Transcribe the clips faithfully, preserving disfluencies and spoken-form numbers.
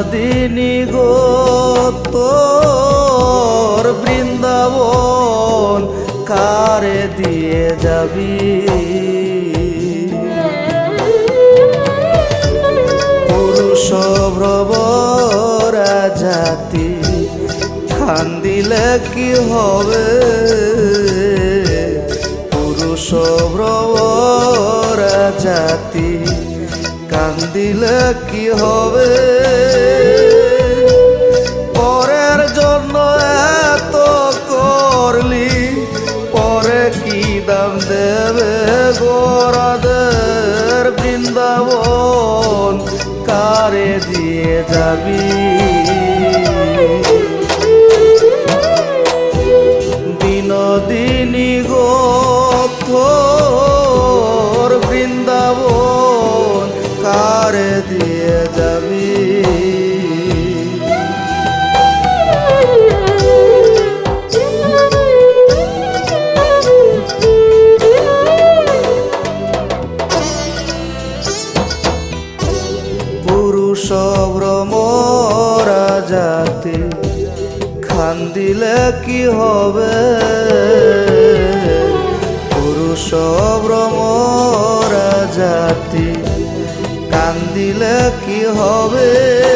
বিনোদিনী গো তোর বৃন্দাবন কারে দিয়ে যাবি? পুরুষ ভ্রবরা জাতি কান্দিলে কি হবে? পুরুষ ভ্রবরা জাতি কান্দিলে কি হবে? পরের জন্য এত করলি, পরে কি দাম দেবে গোরাদের বৃন্দাবন কারে দিয়ে যাবি? বিনোদিনী গো তোর বৃন্দাবন কারে দিয়ে যাবি? পুরুষ ভ্রমরা জাতি কান্দিলে কি হবে? পুরুষ ভ্রমরা জাতি কান্দিলে কি হবে?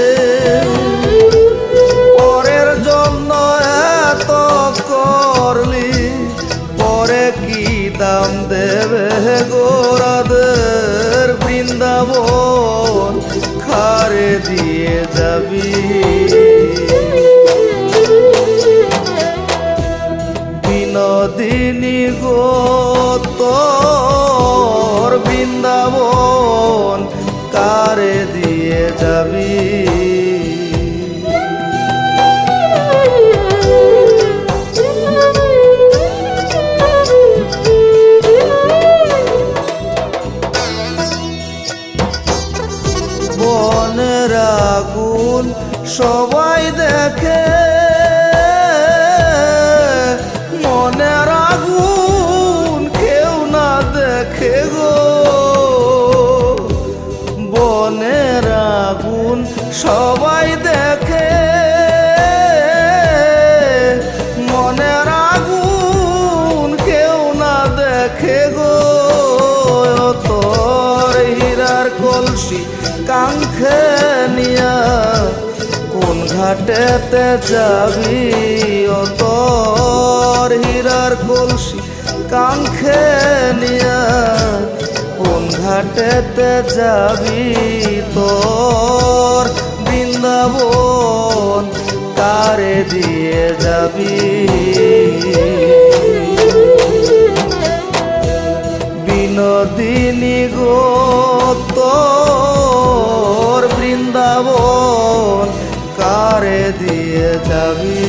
পরের জন্য এত করলি, পরে কি দাম দেবে গোরাদের বৃন্দাবন কারে দিয়ে যাবি? বিনোদিনী গো তোর বৃন্দাবন কারে দিয়ে যাবি? বনের আগুন সবাই দেখে, মনের আগুন কেউ না দেখে গো। বনের আগুন সবাই দেখে, মনের আগুন কেউ না দেখে গো। তোর হীরার কলসি কাঙ্ক্ষে নিয়া কোন ঘাটেতে যাবি? ও তোর হীরার কলসি কাঙ্ক্ষে নিয়া কোন ঘাটেতে যাবি? তোর বৃন্দাবন কারে দিয়ে যাবি? বিনোদিনী গো তোর বৃন্দাবন কারে দিয়ে যাবি?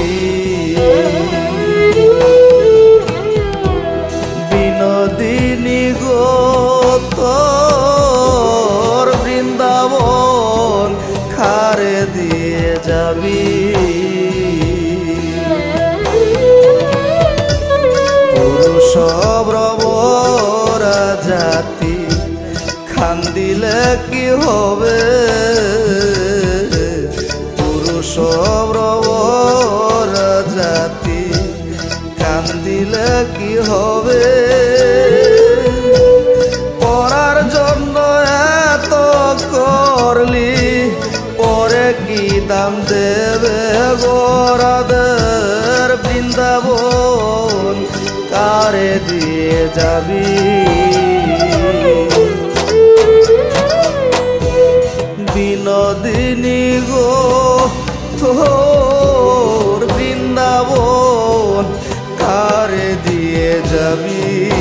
বিনোদিনী গো তোর বৃন্দাবন কারে দিয়ে যাবি? পুরুষ ভ্রমরা জাতি কান্দিলে কি হবে? পুরুষ ভ্রমরা জাতি কান্দিলে কি হবে? পরার জন্য এত করলি, পরে কি দাম দেবে গোরাদের বৃন্দাবন কারে দিয়ে যাবি? বিনোদিনী গো তোর বৃন্দাবন কারে দিয়ে যাবি?